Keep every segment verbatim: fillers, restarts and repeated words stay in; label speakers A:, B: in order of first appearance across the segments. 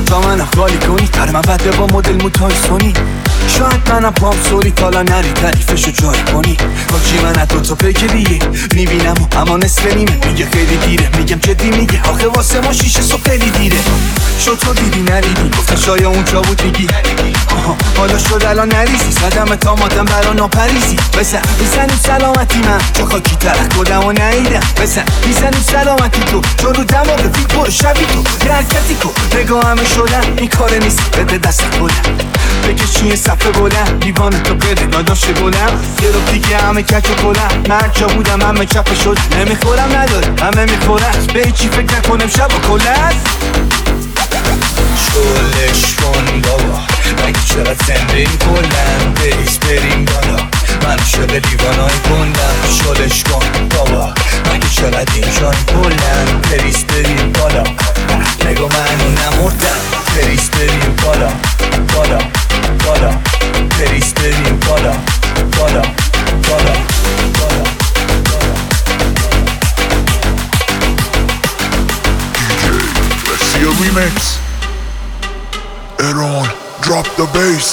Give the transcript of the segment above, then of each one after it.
A: تا منو خالی کنی تر من بده با مدل موتای سونی شاید منم پام سوری تالا نری تعریفشو جای کنی حاجی من از دوتا پیک دیگه میبینم اما نصف نیمه میگه خیلی دیره میگم جدی میگه آخه واسه ما شیشه صبح خیلی دیره شد تو دیدی نریدی گفتم شاید اونجا بود میگی آها حالا شد الان نریزی زدم تا مادم برا ناپریزی بسن میزنیم سلامتی من چو خاکی ترک کدم و نهیدم بسن میزنیم سلامتی تو چون رو دماغ فیک برو شبی تو یه حرکتی کن نگاه همه شدن این کار نیست بده دست خودم بکش چیه صفحه بلند دیوانه تو بده داداشه بلند یه رو دیگه همه کچ و بلند من جا بودم همه چپه شد نمیخورم نداره همه میخورن به هیچی فکر نکنم شب و کلن
B: شلش کن بابا مگه چقدر زنده کلن بریز بریم بالا من شده دیوانای کندم شلش کن بابا مگه چقدر اینجا کلن بریز بریم بالا نگو منو نمردم بریز بریم بالا بالا بالا بریز بریم بالا بالا بالا بالا
C: Let's see a remix. Aaron, drop the bass.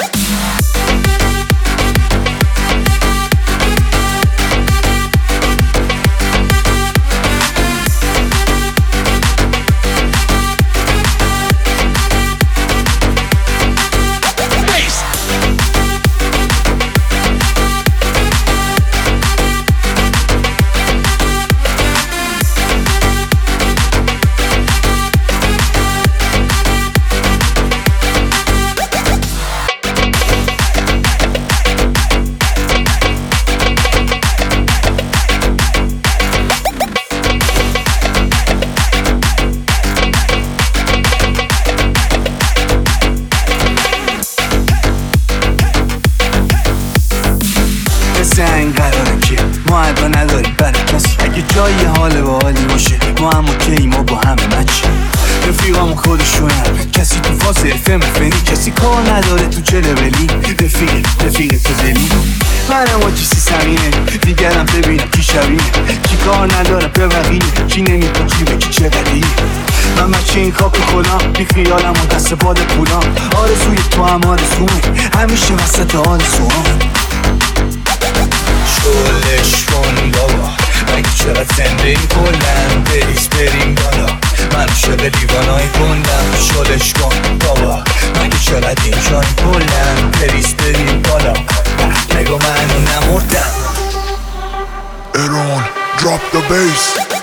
A: سنگ قراره که ما عدا نداریم برای کسی اگه جایی حال با حالی باشه ما هم اوکی ما با همه مچی رفیقامو خودشونم کسی تو فاز افم فنی کسی کار نداره تو چه لولی رفیق رفیق تو دلی منم با چیسی سمینه دیگرم ببینم کی شبیه کی کار نداره به بقیه کی نمیپا کی به کی چه قدیه من بچه این کاکو خودم بی خیالم و دست باد پولام آرزوی تو هم آرزومه همیشه وسط آرزوام
B: شلش کن بابا مگه چقدر زنده این کلن بریز بریم بالا من شده دیوانای کندم شلش کن بابا مگه چقدر اینجا کلن بریز بریم بالا نگو منو نمردم
C: Aaron, drop the bass.